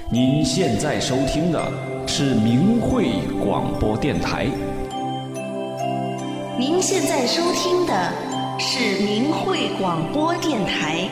您现在收听的是明慧广播电台。 您现在收听的是明慧广播电台。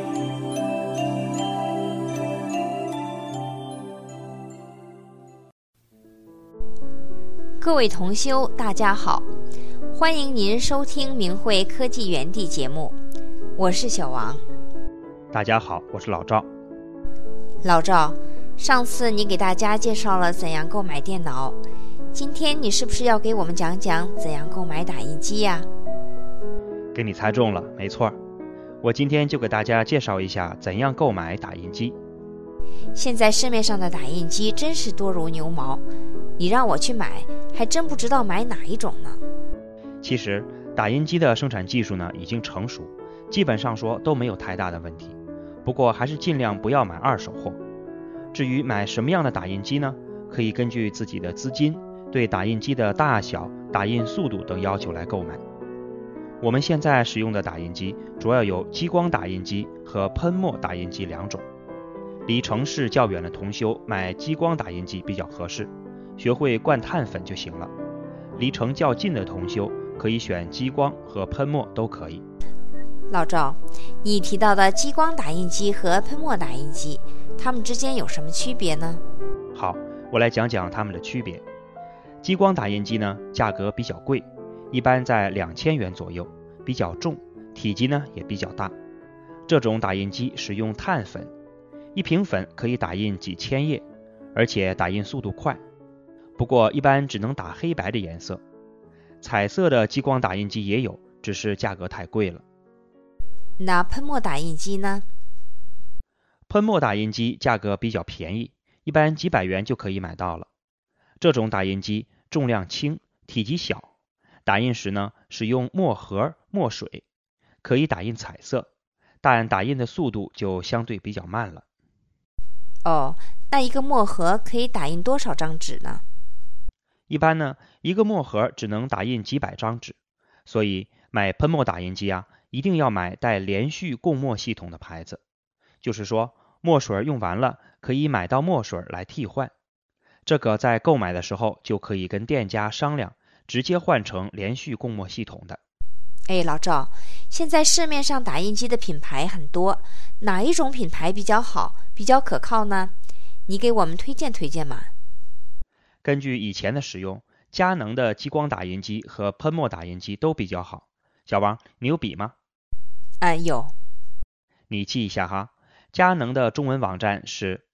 各位同修，大家好，欢迎您收听明慧科技园地节目，我是小王。 大家好，我是老赵。 老赵，上次你给大家介绍了怎样购买电脑，今天你是不是要给我们讲讲怎样购买打印机呀？ 给你猜中了，没错，我今天就给大家介绍一下怎样购买打印机。 现在市面上的打印机真是多如牛毛，你让我去买，还真不知道买哪一种呢。 其实打印机的生产技术呢已经成熟，基本上说都没有太大的问题，不过还是尽量不要买二手货。至于买什么样的打印机呢，可以根据自己的资金，对打印机的大小、打印速度等要求来购买。我们现在使用的打印机主要有激光打印机和喷墨打印机两种。离城市较远的同修买激光打印机比较合适，学会灌碳粉就行了。离城较近的同修可以选激光和喷墨都可以。 老赵，你提到的激光打印机和喷墨打印机，它们之间有什么区别呢？ 好，我来讲讲它们的区别。激光打印机呢，价格比较贵，一般在2000元左右，比较重，体积呢也比较大。这种打印机使用碳粉，一瓶粉可以打印几千页，而且打印速度快，不过一般只能打黑白的颜色。彩色的激光打印机也有，只是价格太贵了。 那喷墨打印机呢？ 喷墨打印机价格比较便宜，一般几百元就可以买到了。这种打印机重量轻，体积小，打印时呢使用墨盒、墨水，可以打印彩色，但打印的速度就相对比较慢了。 哦，那一个墨盒可以打印多少张纸呢？ 一般呢，一个墨盒只能打印几百张纸，所以买喷墨打印机啊，一定要买带连续供墨系统的牌子。就是说，墨水用完了，可以买到墨水来替换。这个在购买的时候就可以跟店家商量，直接换成连续供墨系统的。 哎，老赵，现在市面上打印机的品牌很多，哪一种品牌比较好，比较可靠呢？你给我们推荐推荐嘛。 根据以前的使用，佳能的激光打印机和喷墨打印机都比较好。小王，你有笔吗？ 有。 你记一下哈。佳能的中文网站是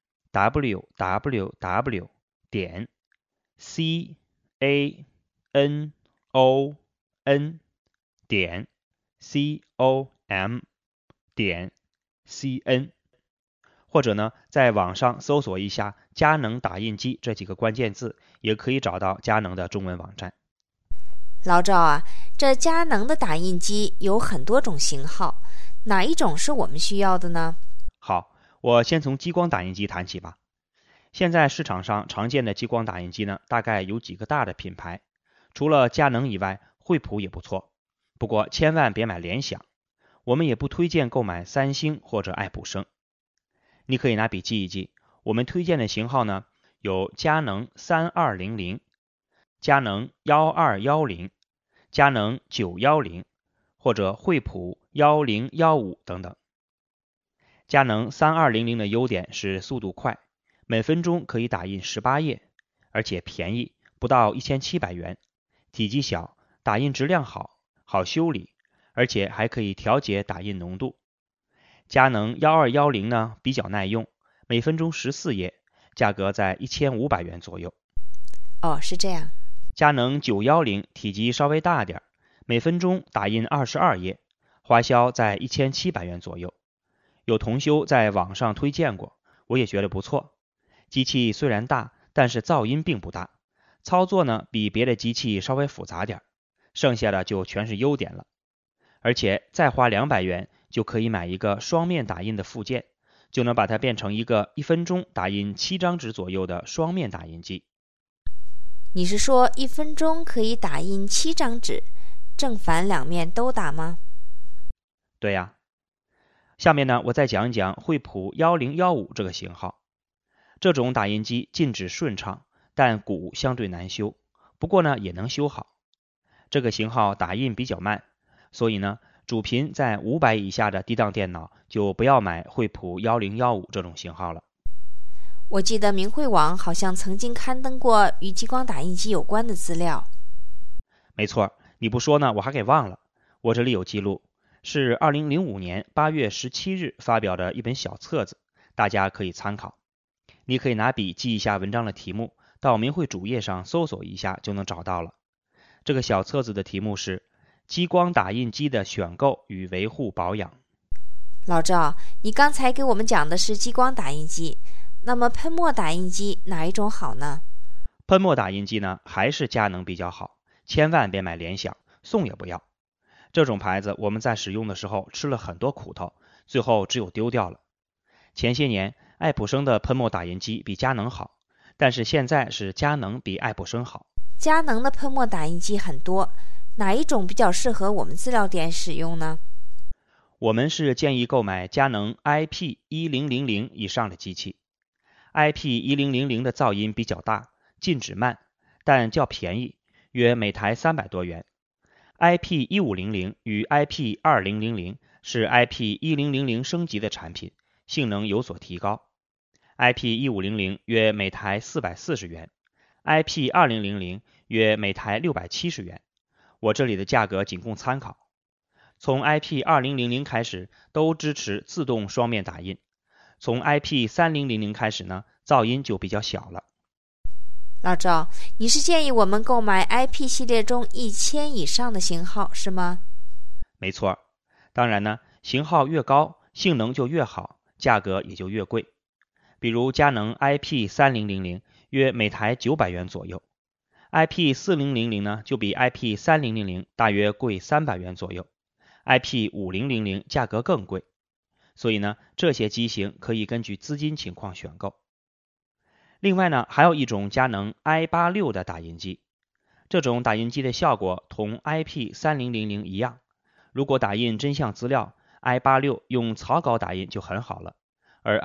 www.canon.com.cn，或者呢，在网上搜索一下佳能打印机这几个关键字，也可以找到佳能的中文网站。 老赵啊，这佳能的打印机有很多种型号，哪一种是我们需要的呢？ 好，我先从激光打印机谈起吧。现在市场上常见的激光打印机呢，大概有几个大的品牌，除了佳能以外，惠普也不错。不过千万别买联想，我们也不推荐购买三星或者爱普生。你可以拿笔记一记，我们推荐的型号呢，有佳能3200、佳能1210、佳能910，或者惠普1015等等。佳能3200的优点是速度快，每分钟可以打印18页，而且便宜，不到1700元，体积小，打印质量好，好修理，而且还可以调节打印浓度。佳能1210呢比较耐用，每分钟14页，价格在1500元左右。 哦，是这样。 佳能910体积稍微大点，每分钟打印22页，花销在1700元左右。有同修在网上推荐过，我也觉得不错。机器虽然大，但是噪音并不大，操作呢比别的机器稍微复杂点，剩下的就全是优点了。而且再花200元就可以买一个双面打印的附件，就能把它变成一个1分钟打印7张纸左右的双面打印机。 你是说1分钟可以打印7张纸，正反两面都打吗？ 对呀。下面呢，我再讲一讲惠普1015这个型号。 这种打印机静止顺畅，但鼓相对难修，不过呢也能修好。这个型号打印比较慢，所以呢主频在500以下的低档电脑就不要买惠普1015这种型号了。 我记得明慧网好像曾经刊登过与激光打印机有关的资料。 没错，你不说呢我还给忘了，我这里有记录，是2005年8月17日发表的一本小册子，大家可以参考。你可以拿笔记一下文章的题目，到明慧主页上搜索一下就能找到了。这个小册子的题目是激光打印机的选购与维护保养。 老赵，你刚才给我们讲的是激光打印机，那么喷墨打印机哪一种好呢？ 喷墨打印机呢还是佳能比较好，千万别买联想，送也不要。这种牌子我们在使用的时候吃了很多苦头，最后只有丢掉了。前些年爱普生的喷墨打印机比佳能好，但是现在是佳能比爱普生好。 佳能的喷墨打印机很多，哪一种比较适合我们资料店使用呢？ 我们是建议购买佳能 IP1000 以上的机器。IP1000 的噪音比较大，静止慢，但较便宜，约每台300多元。IP1500 与 IP2000 是 IP1000 升级的产品，性能有所提高。IP1500 约每台440元， IP2000 约每台670元。我这里的价格仅供参考。从 IP2000 开始都支持自动双面打印，从 IP3000 开始呢，噪音就比较小了。 老赵，你是建议我们购买 IP 系列中1000以上的型号是吗？ 没错，当然呢，型号越高，性能就越好，价格也就越贵。比如佳能 IP3000 约每台900元左右， IP4000 呢就比 IP3000 大约贵300元左右， IP500 价格更贵。所以呢，这些机型可以根据资金情况选购。另外呢，还有一种佳能 i86 的打印机，这种打印机的效果同 IP3000 一样，如果打印真相资料， i86 用草稿打印就很好了，而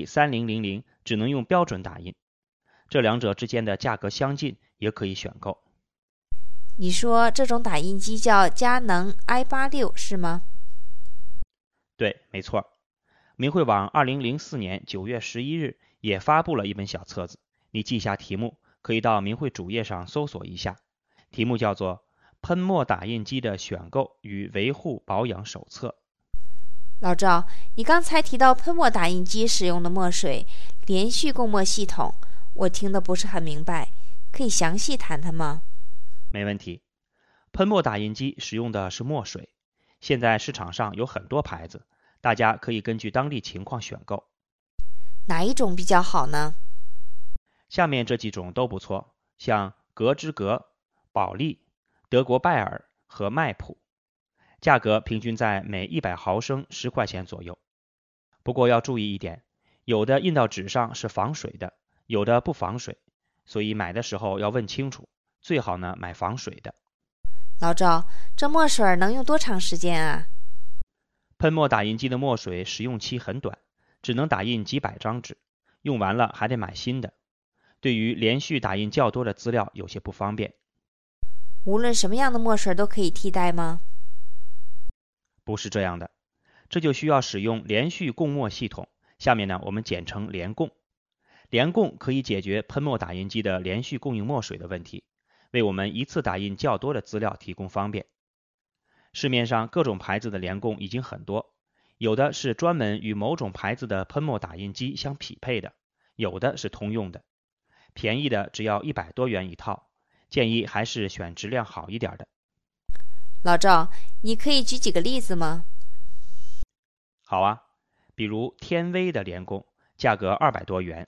IP3000 只能用标准打印。这两者之间的价格相近，也可以选购。 你说这种打印机叫佳能 i86 是吗？ 对，没错。明慧网2004年9月11日也发布了一本小册子，你记一下题目，可以到明慧主页上搜索一下，题目叫做喷墨打印机的选购与维护保养手册。 老赵，你刚才提到喷墨打印机使用的墨水连续供墨系统，我听得不是很明白，可以详细谈谈吗？ 没问题。喷墨打印机使用的是墨水，现在市场上有很多牌子，大家可以根据当地情况选购。 哪一种比较好呢？ 下面这几种都不错，像格之格、宝利、德国拜耳和麦普，价格平均在每100毫升10块钱左右。不过要注意一点，有的印到纸上是防水的，有的不防水，所以买的时候要问清楚，最好呢买防水的。 老赵，这墨水能用多长时间啊？ 喷墨打印机的墨水使用期很短，只能打印几百张纸，用完了还得买新的。对于连续打印较多的资料有些不方便。 无论什么样的墨水都可以替代吗？ 不是这样的，这就需要使用连续供墨系统，下面呢我们简称连供。连供可以解决喷墨打印机的连续供应墨水的问题，为我们一次打印较多的资料提供方便。市面上各种牌子的连供已经很多，有的是专门与某种牌子的喷墨打印机相匹配的，有的是通用的，便宜的只要100多元一套，建议还是选质量好一点的。 老赵，你可以举几个例子吗？ 好啊，比如天威的连供，价格200多元，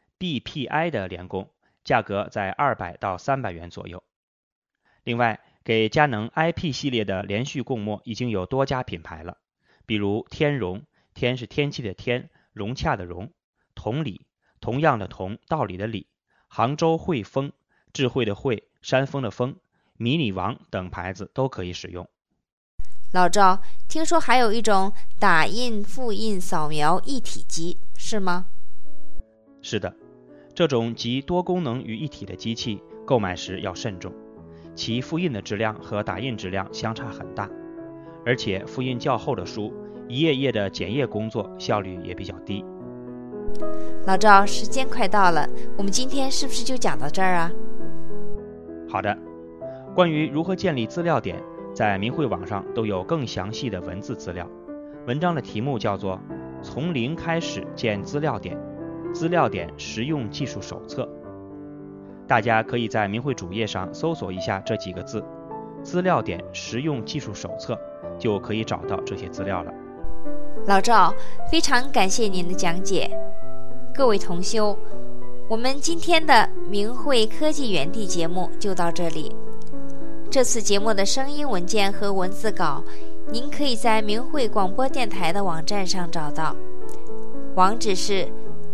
BPI 的连供，价格在200到300元左右。另外，给佳能 IP 系列的连续供墨已经有多家品牌了，比如天融，天是天气的天，融洽的融；同理，同样的同，道理的理；杭州汇丰，智慧的慧，山峰的峰；迷你王等牌子都可以使用。 老赵，听说还有一种打印、复印、扫描一体机，是吗？ 是的， 这种集多功能于一体的机器购买时要慎重，其复印的质量和打印质量相差很大，而且复印较厚的书，一页页的检验工作效率也比较低。 老赵，时间快到了，我们今天是不是就讲到这儿啊？ 好的，关于如何建立资料点，在明慧网上都有更详细的文字资料。文章的题目叫做《从零开始建资料点：资料点实用技术手册》。大家可以在明慧主页上搜索一下这几个字“资料点实用技术手册”，就可以找到这些资料了。 老赵，非常感谢您的讲解。各位同修，我们今天的明慧科技园地节目就到这里。这次节目的声音文件和文字稿，您可以在明慧广播电台的网站上找到，网址是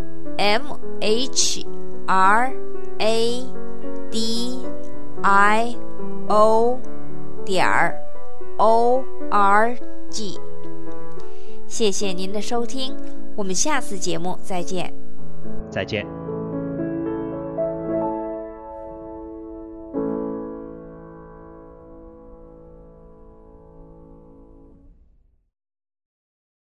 mhradio.org。谢谢您的收听，我们下次节目再见。 再见。